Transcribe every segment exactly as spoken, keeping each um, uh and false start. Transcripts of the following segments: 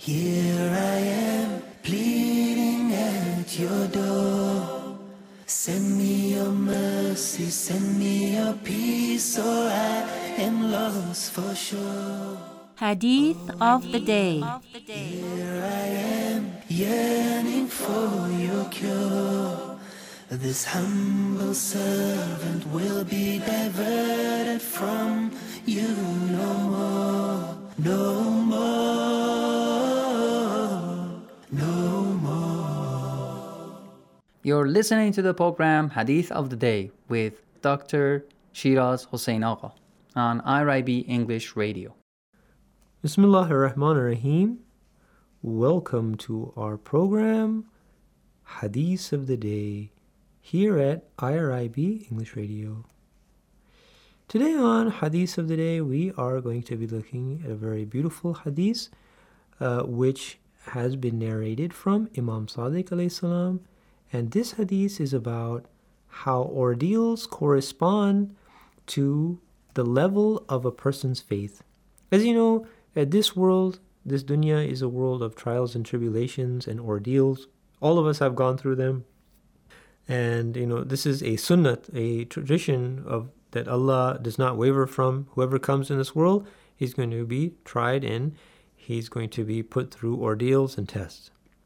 Here I am, pleading at your door. Send me your mercy, send me your peace, or I am lost for sure. Hadith of the Day. Here I am, yearning for your cure. This humble servant will be diverted from you no more, no more, no more. You're listening to the program Hadith of the Day with Doctor Shiraz Hossein Agha on I R I B English Radio. Bismillahir Rahmanir Rahim. Welcome to our program Hadith of the Day here at I R I B English Radio. Today on Hadith of the Day, we are going to be looking at a very beautiful hadith uh, which has been narrated from Imam Sadiq alayhi salam, and this hadith is about how ordeals correspond to the level of a person's faith. As you know, at this world, this dunya is a world of trials and tribulations and ordeals. All of us have gone through them. And, you know, this is a sunnat, a tradition of that Allah does not waver from. Whoever comes in this world, he's going to be tried and he's going to be put through ordeals and tests.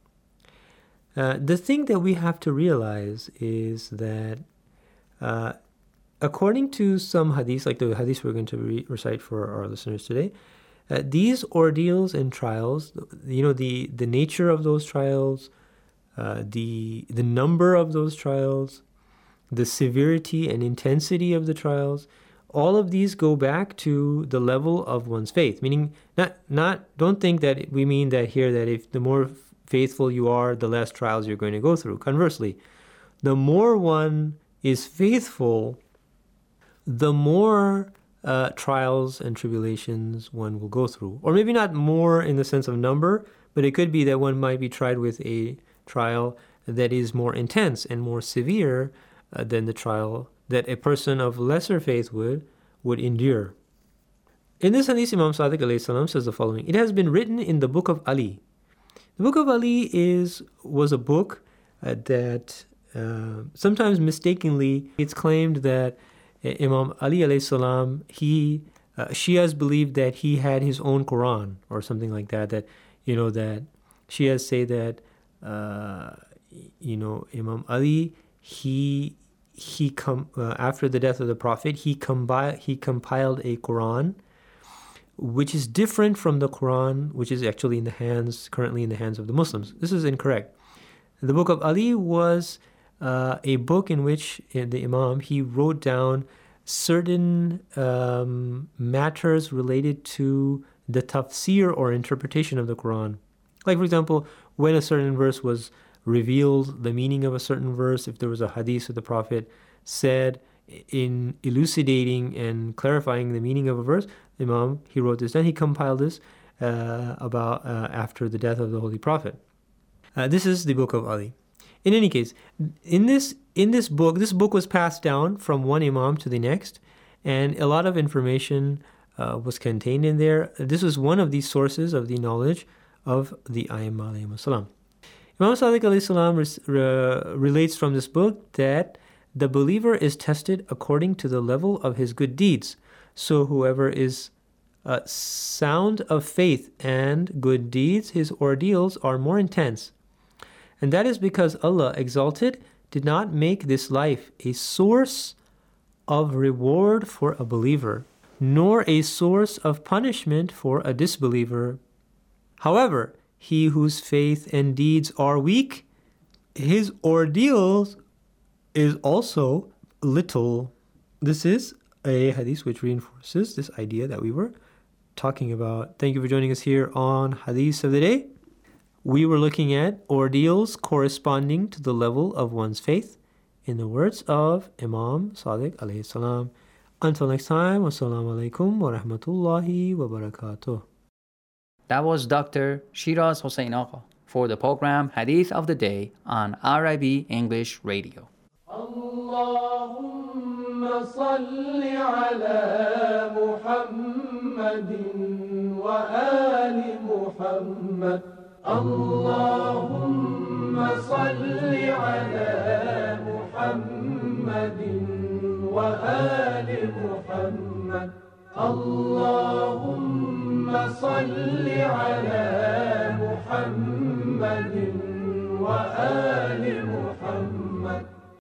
Uh, the thing that we have to realize is that uh, according to some hadiths, like the hadiths we're going to re- recite for our listeners today, uh, these ordeals and trials, you know, the, the nature of those trials, uh, the the number of those trials, the severity and intensity of the trials, all of these go back to the level of one's faith. Meaning, not not don't think that we mean that here that if the more faithful you are, the less trials you're going to go through. Conversely, the more one is faithful, the more uh, trials and tribulations one will go through. Or maybe not more in the sense of number, but it could be that one might be tried with a trial that is more intense and more severe uh, than the trial that a person of lesser faith would would endure. In this hadith, Imam Sadiq alayhi salam says the following: "It has been written in the book of Ali." The book of Ali is was a book uh, that uh, sometimes mistakenly it's claimed that uh, Imam Ali alayhi salam, he uh, Shias believed that he had his own Quran or something like that. That you know that Shias say that uh, you know Imam Ali he he com- uh, after the death of the Prophet he combi- he compiled a Quran which is different from the Quran, which is actually in the hands, currently in the hands of the Muslims. This is incorrect. The book of Ali was uh, a book in which uh, the Imam, he wrote down certain um, matters related to the tafsir or interpretation of the Quran. Like, for example, when a certain verse was revealed, the meaning of a certain verse, if there was a hadith of the Prophet said in elucidating and clarifying the meaning of a verse, Imam, he wrote this down. He compiled this uh, about uh, after the death of the Holy Prophet. Uh, this is the book of Ali. In any case, in this in this book, this book was passed down from one Imam to the next, and a lot of information uh, was contained in there. This was one of these sources of the knowledge of the A'immah alayhim salam. Imam Sadiq alayhi salam re- re- relates from this book that the believer is tested according to the level of his good deeds. So whoever is uh, sound of faith and good deeds, his ordeals are more intense. And that is because Allah Exalted did not make this life a source of reward for a believer, nor a source of punishment for a disbeliever. However, he whose faith and deeds are weak, his ordeals is also little. This is a hadith which reinforces this idea that we were talking about. Thank you for joining us here on Hadith of the Day. We were looking at ordeals corresponding to the level of one's faith in the words of Imam Sadiq alayhi salam. Until next time, wassalamu alaikum wa rahmatullahi wa barakatuh. That was Doctor Shiraz Hossein Agha for the program Hadith of the Day on I R I B English Radio. اللهم صل على محمد وآل محمد. اللهم صل على محمد وآل محمد. اللهم صل على محمد وآل محمد.